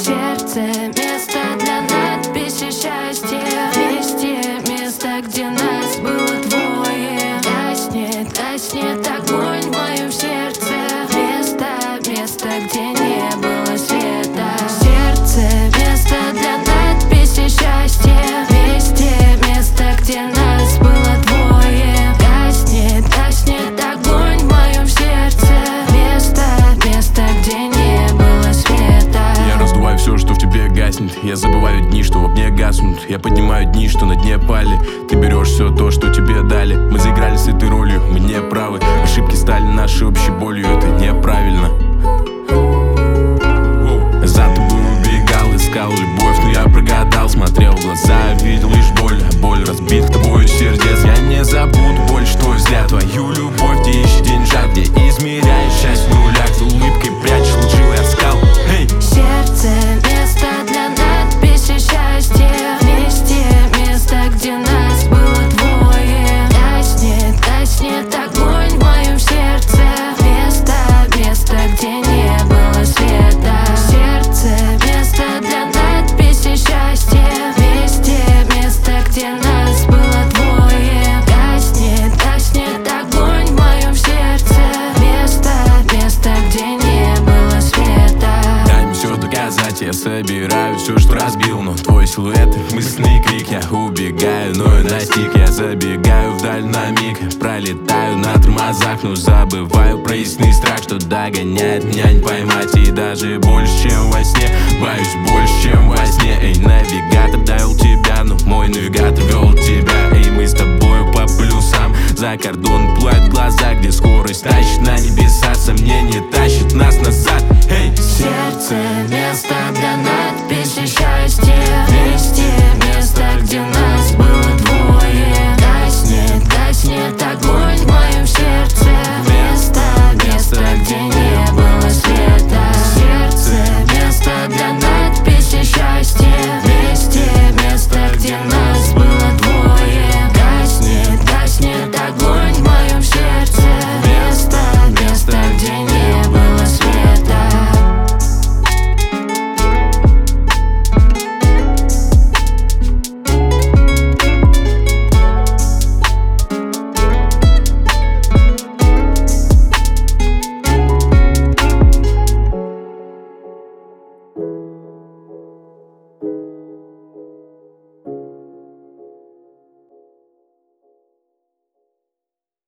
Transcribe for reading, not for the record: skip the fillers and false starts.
Сердце — место для надписи счастья. Вместе — место, где нас было двое. Гаснет огонь в моем сердце. Место, где не было света. Сердце — место для надписи счастья. Вместе — место, где нас было двое. Гаснет огонь в моем сердце. Место, где не было света. Я раздуваю все, что в тебе гаснет. Я забываю дни, что в огне гаснут. Я поднимаю дни, что на дне пали. Ты берешь все то, что тебе дали. Мы заиграли с этой ролью, мы не правы. Ошибки стали нашей общей болью, это неправильно. За тобой убегал, искал любовь, но я прогадал. Смотрел в глаза, видел лишь боль. А боль разбит тобою сердец. Я не забуду боль, что зря твою любовь. Где ищешь деньжат, где измеряешь счастье в нулях. За улыбкой прячешь лживый оскал. Сердце — место для надписи счастья. Вместе — место, где нас было двое. Гаснет огонь в моем сердце. Место, где не было света. Сердце — место для надписи счастья. Вместе — место, где нас было двое. Гаснет огонь в моем сердце. Место, где не было света. Дай мне все доказать, я собираю все, что разбил. Но твой силуэт — мысленный крик. Я убегаю, но и достиг. Я забегаю вдаль на миг. Пролетаю на тормозах, но забываю про ясный страх, что догоняет меня не поймать. И даже больше, чем во сне. Боюсь больше, чем во сне. Эй, навигатор довел тебя, но мой навигатор вел тебя. Эй, мы с тобою по плюсам. За кордон плывают глаза, где скорость тащит на небеса. Сомнения тащит нас назад. Эй! Сердце — место для надписи счастья. Вместе — место, где нас